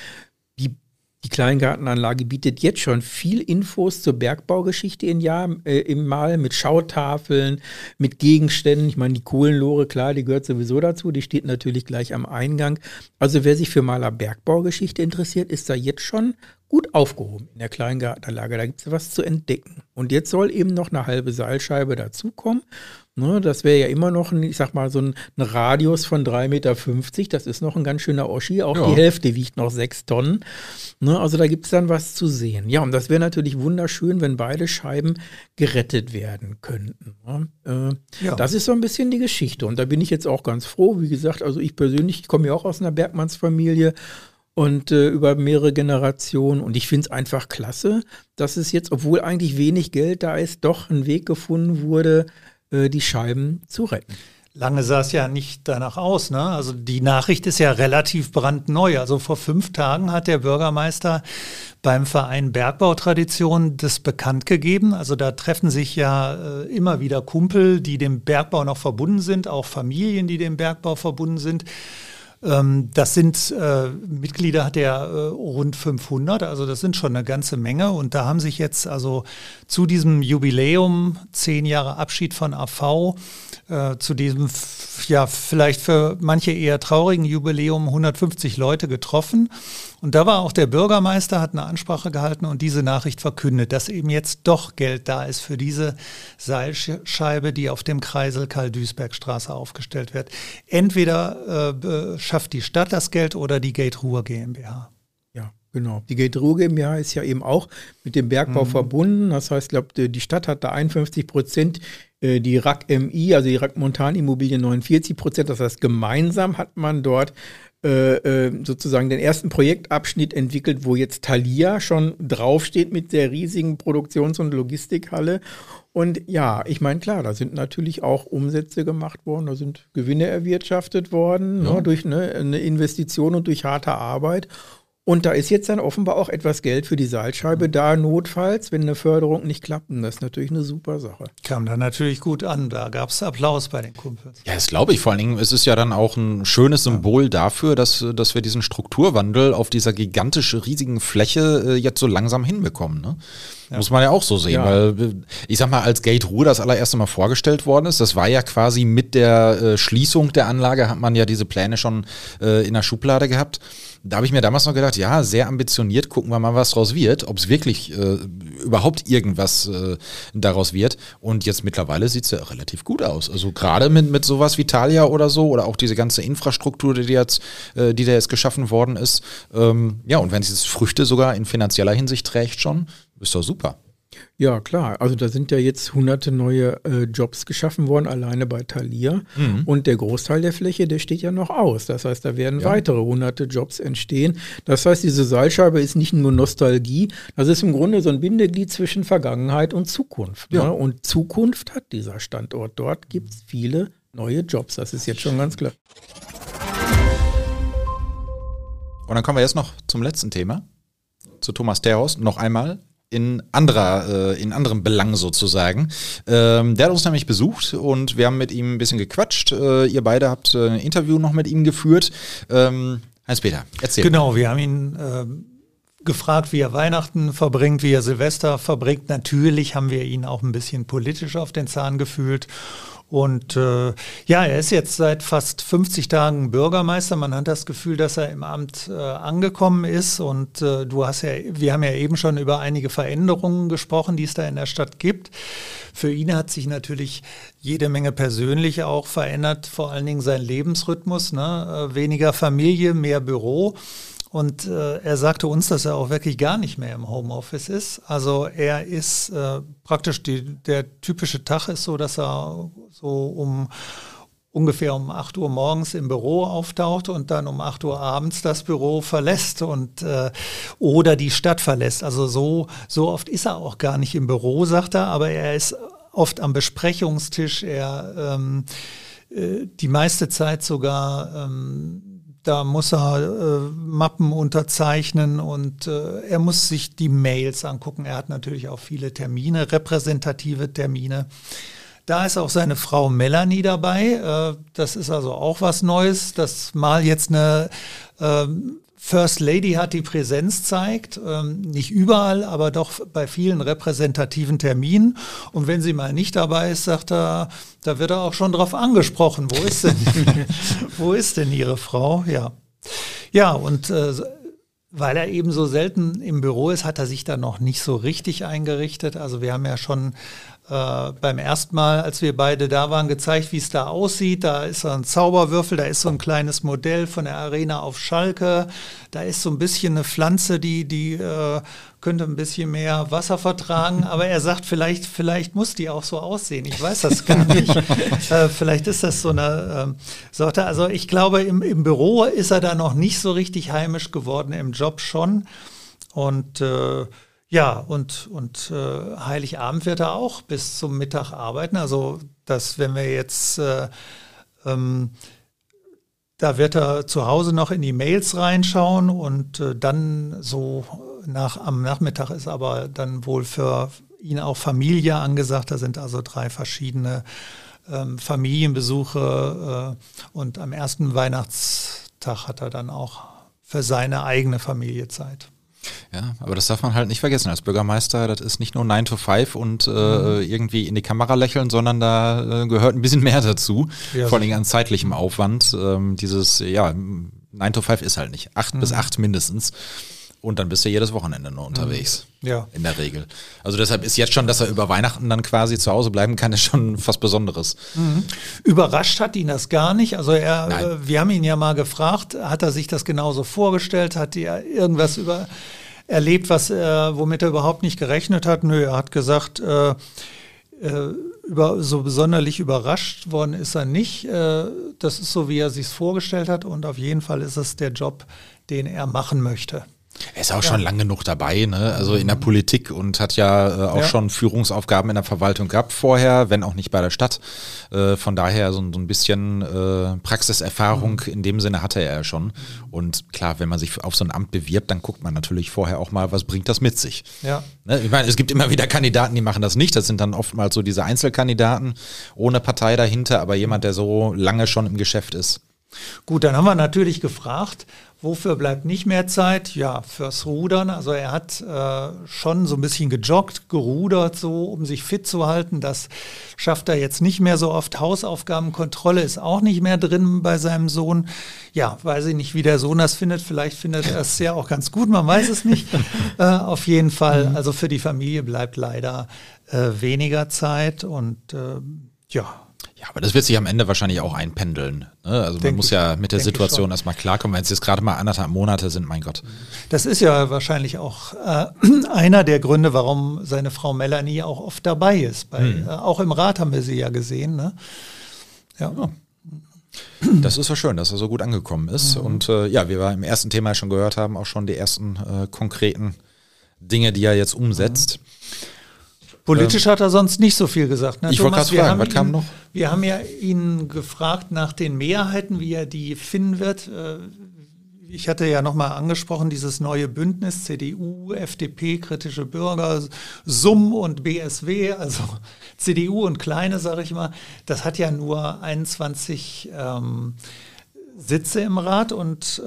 Die Kleingartenanlage bietet jetzt schon viel Infos zur Bergbaugeschichte im Mal mit Schautafeln, mit Gegenständen. Ich meine, die Kohlenlore, klar, die gehört sowieso dazu. Die steht natürlich gleich am Eingang. Also wer sich für Maler Bergbaugeschichte interessiert, ist da jetzt schon gut aufgehoben in der Kleingartenanlage. Da gibt es was zu entdecken. Und jetzt soll eben noch eine halbe Seilscheibe dazukommen. Ne, das wäre ja immer noch, ich sag mal, so ein Radius von 3,50 Meter. Das ist noch ein ganz schöner Oschi. Auch die Hälfte wiegt noch 6 Tonnen. Ne, also da gibt es dann was zu sehen. Ja, und das wäre natürlich wunderschön, wenn beide Scheiben gerettet werden könnten. Ne? Das ist so ein bisschen die Geschichte. Und da bin ich jetzt auch ganz froh. Wie gesagt, also ich persönlich komme ja auch aus einer Bergmannsfamilie. Und über mehrere Generationen. Und ich finde es einfach klasse, dass es jetzt, obwohl eigentlich wenig Geld da ist, doch ein Weg gefunden wurde, die Scheiben zu retten. Lange sah es ja nicht danach aus, ne? Also die Nachricht ist ja relativ brandneu. Also vor 5 Tagen hat der Bürgermeister beim Verein Bergbautradition das bekannt gegeben. Also da treffen sich ja immer wieder Kumpel, die dem Bergbau noch verbunden sind, auch Familien, die dem Bergbau verbunden sind. Das sind Mitglieder hat er rund 500, also das sind schon eine ganze Menge. Und da haben sich jetzt also zu diesem Jubiläum, 10 Jahre Abschied von AV, zu diesem ja vielleicht für manche eher traurigen Jubiläum 150 Leute getroffen. Und da war auch der Bürgermeister, hat eine Ansprache gehalten und diese Nachricht verkündet, dass eben jetzt doch Geld da ist für diese Seilscheibe, die auf dem Kreisel Karl-Duisberg-Straße aufgestellt wird. Entweder schafft die Stadt das Geld oder die Gate Ruhr GmbH. Ja, genau. Die Gate Ruhr GmbH ist ja eben auch mit dem Bergbau verbunden. Das heißt, ich glaube, die Stadt hat da 51%, die RAK MI, also die RAK Montanimmobilien 49%. Das heißt, gemeinsam hat man dort sozusagen den ersten Projektabschnitt entwickelt, wo jetzt Thalia schon draufsteht mit der riesigen Produktions- und Logistikhalle. Und ja, ich meine, klar, da sind natürlich auch Umsätze gemacht worden, da sind Gewinne erwirtschaftet worden, ne, durch eine Investition und durch harte Arbeit. Und da ist jetzt dann offenbar auch etwas Geld für die Seilscheibe da, notfalls, wenn eine Förderung nicht klappt. Und das ist natürlich eine super Sache. Kam dann natürlich gut an, da gab es Applaus bei den Kumpels. Ja, das glaube ich. Vor allen Dingen, es ist ja dann auch ein schönes Symbol dafür, dass wir diesen Strukturwandel auf dieser gigantisch riesigen Fläche jetzt so langsam hinbekommen, ne? Ja. Muss man ja auch so sehen, weil ich sag mal, als Gate Ruhr das allererste Mal vorgestellt worden ist, das war ja quasi mit der Schließung der Anlage, hat man ja diese Pläne schon in der Schublade gehabt. Da habe ich mir damals noch gedacht, ja, sehr ambitioniert, gucken wir mal, was draus wird, ob es wirklich überhaupt irgendwas daraus wird. Und jetzt mittlerweile sieht es ja relativ gut aus. Also gerade mit sowas wie Thalia oder so oder auch diese ganze Infrastruktur, die da jetzt geschaffen worden ist. Ja, und wenn es jetzt Früchte sogar in finanzieller Hinsicht trägt schon, ist doch super. Ja, klar. Also da sind ja jetzt hunderte neue Jobs geschaffen worden, alleine bei Thalia. Und der Großteil der Fläche, der steht ja noch aus. Das heißt, da werden weitere hunderte Jobs entstehen. Das heißt, diese Seilscheibe ist nicht nur Nostalgie, das ist im Grunde so ein Bindeglied zwischen Vergangenheit und Zukunft. Ja. Ne? Und Zukunft hat dieser Standort. Dort gibt es viele neue Jobs. Das ist jetzt schon ganz klar. Und dann kommen wir jetzt noch zum letzten Thema, zu Thomas Terhorst, noch einmal. In anderem Belang sozusagen. Der hat uns nämlich besucht und wir haben mit ihm ein bisschen gequatscht. Ihr beide habt ein Interview noch mit ihm geführt. Hans-Peter, erzähl. Genau, wir haben ihn gefragt, wie er Weihnachten verbringt, wie er Silvester verbringt. Natürlich haben wir ihn auch ein bisschen politisch auf den Zahn gefühlt. Und er ist jetzt seit fast 50 Tagen Bürgermeister. Man hat das Gefühl, dass er im Amt angekommen ist. Und wir haben ja eben schon über einige Veränderungen gesprochen, die es da in der Stadt gibt. Für ihn hat sich natürlich jede Menge persönlich auch verändert, vor allen Dingen sein Lebensrhythmus, ne? Weniger Familie, mehr Büro. Und er sagte uns, dass er auch wirklich gar nicht mehr im Homeoffice ist. Also er ist praktisch, der typische Tag ist so, dass er so ungefähr um 8 Uhr morgens im Büro auftaucht und dann um 8 Uhr abends das Büro verlässt oder die Stadt verlässt. Also so oft ist er auch gar nicht im Büro, sagt er, aber er ist oft am Besprechungstisch. Er die meiste Zeit sogar da muss er Mappen unterzeichnen und er muss sich die Mails angucken. Er hat natürlich auch viele Termine, repräsentative Termine. Da ist auch seine Frau Melanie dabei. Das ist also auch was Neues, dass mal jetzt eine First Lady hat, die Präsenz zeigt. Nicht überall, aber doch bei vielen repräsentativen Terminen. Und wenn sie mal nicht dabei ist, sagt er, da wird er auch schon drauf angesprochen. Wo ist denn Ihre Frau? Ja, und weil er eben so selten im Büro ist, hat er sich da noch nicht so richtig eingerichtet. Also wir haben ja schon beim ersten Mal, als wir beide da waren, gezeigt, wie es da aussieht. Da ist so ein Zauberwürfel, da ist so ein kleines Modell von der Arena auf Schalke. Da ist so ein bisschen eine Pflanze, die könnte ein bisschen mehr Wasser vertragen. Aber er sagt, vielleicht muss die auch so aussehen. Ich weiß das gar nicht. Vielleicht ist das so eine Sorte. Also ich glaube, im Büro ist er da noch nicht so richtig heimisch geworden, im Job schon. Und Heiligabend wird er auch bis zum Mittag arbeiten. Also wenn wir jetzt, da wird er zu Hause noch in die Mails reinschauen und dann so am Nachmittag ist aber dann wohl für ihn auch Familie angesagt. Da sind also 3 verschiedene Familienbesuche und am ersten Weihnachtstag Tag hat er dann auch für seine eigene Familie Zeit. Ja, aber das darf man halt nicht vergessen als Bürgermeister. Das ist nicht nur 9 to 5 und irgendwie in die Kamera lächeln, sondern da gehört ein bisschen mehr dazu. Ja, vor allem an zeitlichem Aufwand. 9 to 5 ist halt nicht. 8 bis 8 mindestens. Und dann bist du jedes Wochenende nur unterwegs. Ja. In der Regel. Also deshalb ist jetzt schon, dass er über Weihnachten dann quasi zu Hause bleiben kann, ist schon was Besonderes. Überrascht hat ihn das gar nicht. Also wir haben ihn ja mal gefragt, hat er sich das genauso vorgestellt? Hat er irgendwas erlebt, womit er überhaupt nicht gerechnet hat? Nö, er hat gesagt, so besonderlich überrascht worden ist er nicht. Das ist so, wie er sich vorgestellt hat. Und auf jeden Fall ist es der Job, den er machen möchte. Er ist auch schon lang genug dabei, ne? Also in der Politik und hat ja auch schon Führungsaufgaben in der Verwaltung gehabt vorher, wenn auch nicht bei der Stadt. Von daher so ein bisschen Praxiserfahrung in dem Sinne hatte er ja schon. Und klar, wenn man sich auf so ein Amt bewirbt, dann guckt man natürlich vorher auch mal, was bringt das mit sich. Ja. Ne? Ich meine, es gibt immer wieder Kandidaten, die machen das nicht. Das sind dann oftmals so diese Einzelkandidaten ohne Partei dahinter, aber jemand, der so lange schon im Geschäft ist. Gut, dann haben wir natürlich gefragt, wofür bleibt nicht mehr Zeit? Ja, fürs Rudern. Also er hat schon so ein bisschen gejoggt, gerudert, so um sich fit zu halten. Das schafft er jetzt nicht mehr so oft. Hausaufgabenkontrolle ist auch nicht mehr drin bei seinem Sohn. Ja, weiß ich nicht, wie der Sohn das findet. Vielleicht findet er es ja auch ganz gut, man weiß es nicht. Auf jeden Fall, also für die Familie bleibt leider weniger Zeit und Ja, aber das wird sich am Ende wahrscheinlich auch einpendeln. Ne? Also man muss ja mit der Situation erstmal klarkommen. Wenn es jetzt gerade mal 1,5 Monate sind, mein Gott. Das ist ja wahrscheinlich auch einer der Gründe, warum seine Frau Melanie auch oft dabei ist. Auch im Rat haben wir sie ja gesehen. Ne? Ja. Das ist so schön, dass er so gut angekommen ist. Und wie wir im ersten Thema schon gehört haben, auch schon die ersten konkreten Dinge, die er jetzt umsetzt. Politisch hat er sonst nicht so viel gesagt. Ne? Ich wollte gerade fragen, was kam noch? Wir haben ja ihn gefragt nach den Mehrheiten, wie er die finden wird. Ich hatte ja nochmal angesprochen, dieses neue Bündnis, CDU, FDP, kritische Bürger, SUM und BSW, also CDU und Kleine, sage ich mal. Das hat ja nur 21 Sitze im Rat und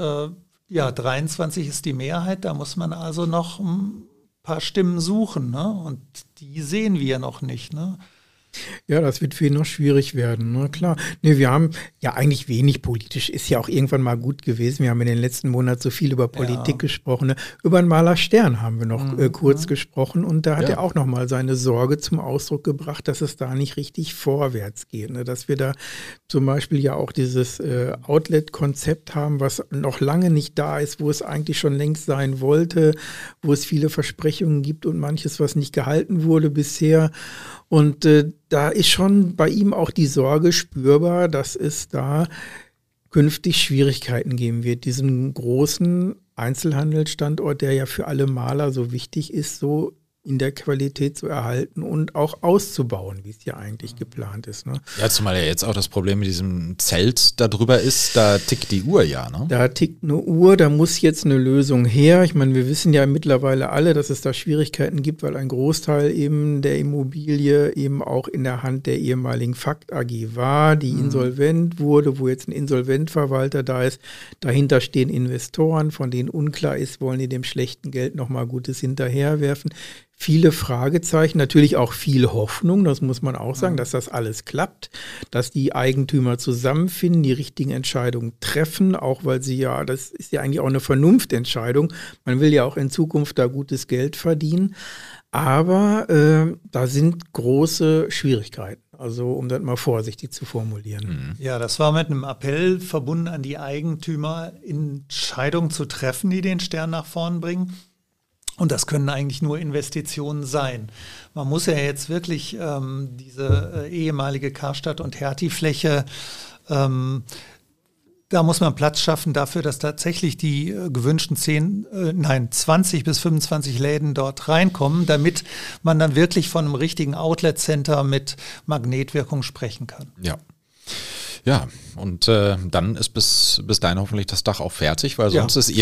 23 ist die Mehrheit. Da muss man also noch ein paar Stimmen suchen, ne? Und die sehen wir noch nicht, ne? Ja, das wird für ihn noch schwierig werden, ne? Klar. Nee, wir haben ja eigentlich wenig politisch, ist ja auch irgendwann mal gut gewesen. Wir haben in den letzten Monaten so viel über Politik gesprochen. Ne? Über den Maler Stern haben wir noch kurz gesprochen und da hat er auch nochmal seine Sorge zum Ausdruck gebracht, dass es da nicht richtig vorwärts geht. Ne? Dass wir da zum Beispiel ja auch dieses Outlet-Konzept haben, was noch lange nicht da ist, wo es eigentlich schon längst sein wollte, wo es viele Versprechungen gibt und manches, was nicht gehalten wurde bisher. Und da ist schon bei ihm auch die Sorge spürbar, dass es da künftig Schwierigkeiten geben wird, diesen großen Einzelhandelsstandort, der ja für alle Maler so wichtig ist, so in der Qualität zu erhalten und auch auszubauen, wie es ja eigentlich geplant ist. Ne? Ja, zumal ja jetzt auch das Problem mit diesem Zelt da drüber ist, da tickt die Uhr ja, ne? Da tickt eine Uhr, da muss jetzt eine Lösung her. Ich meine, wir wissen ja mittlerweile alle, dass es da Schwierigkeiten gibt, weil ein Großteil eben der Immobilie eben auch in der Hand der ehemaligen Fakt AG war, die insolvent wurde, wo jetzt ein Insolventverwalter da ist. Dahinter stehen Investoren, von denen unklar ist, wollen die dem schlechten Geld nochmal Gutes hinterherwerfen. Viele Fragezeichen, natürlich auch viel Hoffnung, das muss man auch sagen, dass das alles klappt, dass die Eigentümer zusammenfinden, die richtigen Entscheidungen treffen, auch weil sie ja, das ist ja eigentlich auch eine Vernunftentscheidung, man will ja auch in Zukunft da gutes Geld verdienen, aber da sind große Schwierigkeiten, also um das mal vorsichtig zu formulieren. Ja, das war mit einem Appell verbunden an die Eigentümer, Entscheidungen zu treffen, die den Stern nach vorn bringen. Und das können eigentlich nur Investitionen sein. Man muss ja jetzt wirklich diese ehemalige Karstadt- und Hertie-Fläche, da muss man Platz schaffen dafür, dass tatsächlich die gewünschten 20 bis 25 Läden dort reinkommen, damit man dann wirklich von einem richtigen Outlet-Center mit Magnetwirkung sprechen kann. Ja. Ja, und dann ist bis dahin hoffentlich das Dach auch fertig, weil sonst ist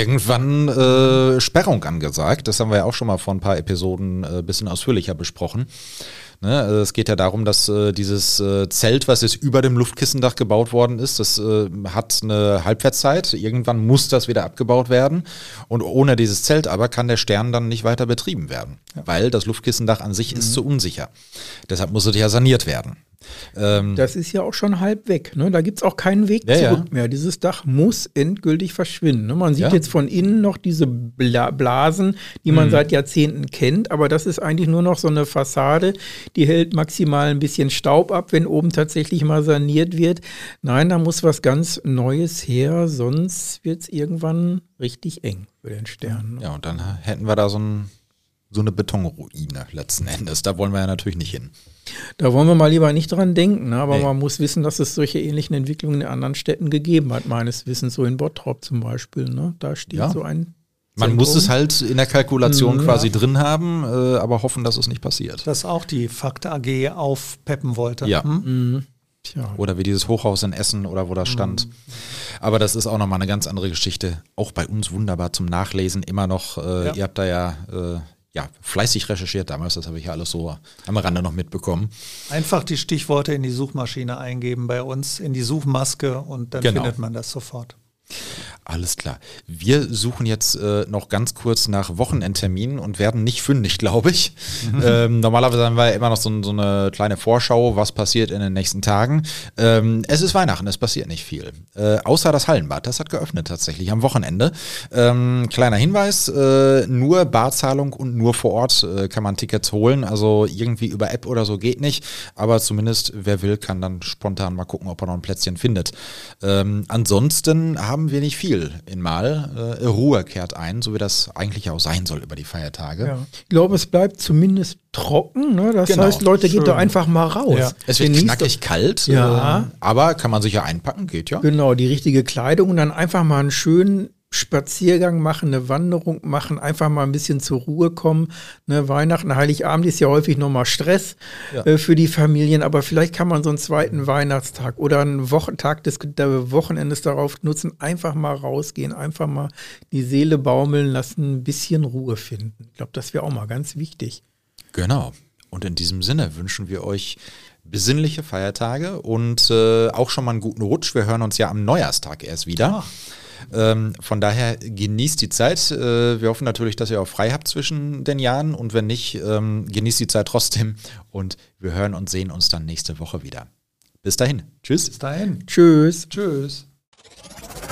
irgendwann Sperrung angesagt. Das haben wir ja auch schon mal vor ein paar Episoden ein bisschen ausführlicher besprochen. Ne? Also es geht ja darum, dass dieses Zelt, was jetzt über dem Luftkissendach gebaut worden ist, das hat eine Halbwertszeit. Irgendwann muss das wieder abgebaut werden. Und ohne dieses Zelt aber kann der Stern dann nicht weiter betrieben werden, weil das Luftkissendach an sich ist zu unsicher. Deshalb muss es ja saniert werden. Das ist ja auch schon halb weg. Ne? Da gibt es auch keinen Weg zurück mehr. Dieses Dach muss endgültig verschwinden. Ne? Man sieht jetzt von innen noch diese Blasen, die man seit Jahrzehnten kennt, aber das ist eigentlich nur noch so eine Fassade, die hält maximal ein bisschen Staub ab, wenn oben tatsächlich mal saniert wird. Nein, da muss was ganz Neues her, sonst wird es irgendwann richtig eng für den Stern. Ne? Ja, und dann hätten wir da so eine Betonruine letzten Endes. Da wollen wir ja natürlich nicht hin. Da wollen wir mal lieber nicht dran denken, ne? Aber man muss wissen, dass es solche ähnlichen Entwicklungen in anderen Städten gegeben hat, meines Wissens, so in Bottrop zum Beispiel. Ne? Da steht so ein Man muss es halt in der Kalkulation quasi drin haben, aber hoffen, dass es nicht passiert. Das auch die Fakt AG aufpeppen wollte. Ja. Tja. Oder wie dieses Hochhaus in Essen oder wo das stand. Aber das ist auch nochmal eine ganz andere Geschichte. Auch bei uns wunderbar zum Nachlesen immer noch. Ihr habt da ja fleißig recherchiert damals, das habe ich ja alles so am Rande noch mitbekommen. Einfach die Stichworte in die Suchmaschine eingeben bei uns, in die Suchmaske und dann findet man das sofort. Alles klar. Wir suchen jetzt noch ganz kurz nach Wochenendterminen und werden nicht fündig, glaube ich. Normalerweise haben wir ja immer noch so eine kleine Vorschau, was passiert in den nächsten Tagen. Es ist Weihnachten, es passiert nicht viel. Außer das Hallenbad, das hat geöffnet tatsächlich am Wochenende. Kleiner Hinweis, nur Barzahlung und nur vor Ort kann man Tickets holen. Also irgendwie über App oder so geht nicht. Aber zumindest, wer will, kann dann spontan mal gucken, ob er noch ein Plätzchen findet. Ansonsten haben wir nicht viel in Mal. Ruhe kehrt ein, so wie das eigentlich auch sein soll über die Feiertage. Ja. Ich glaube, es bleibt zumindest trocken. Ne? Das heißt, Leute, geht doch einfach mal raus. Ja. Es wird knackig kalt, aber kann man sich ja einpacken, geht ja. Genau, die richtige Kleidung und dann einfach mal einen schönen Spaziergang machen, eine Wanderung machen, einfach mal ein bisschen zur Ruhe kommen. Ne, Weihnachten, Heiligabend ist ja häufig nochmal Stress für die Familien, aber vielleicht kann man so einen zweiten Weihnachtstag oder einen Wochentag des Wochenendes darauf nutzen, einfach mal rausgehen, einfach mal die Seele baumeln lassen, ein bisschen Ruhe finden. Ich glaube, das wäre auch mal ganz wichtig. Genau. Und in diesem Sinne wünschen wir euch besinnliche Feiertage und auch schon mal einen guten Rutsch. Wir hören uns ja am Neujahrstag erst wieder. Von daher genießt die Zeit. Wir hoffen natürlich, dass ihr auch frei habt zwischen den Jahren und wenn nicht, genießt die Zeit trotzdem und wir hören und sehen uns dann nächste Woche wieder. Bis dahin. Tschüss. Bis dahin. Tschüss. Tschüss.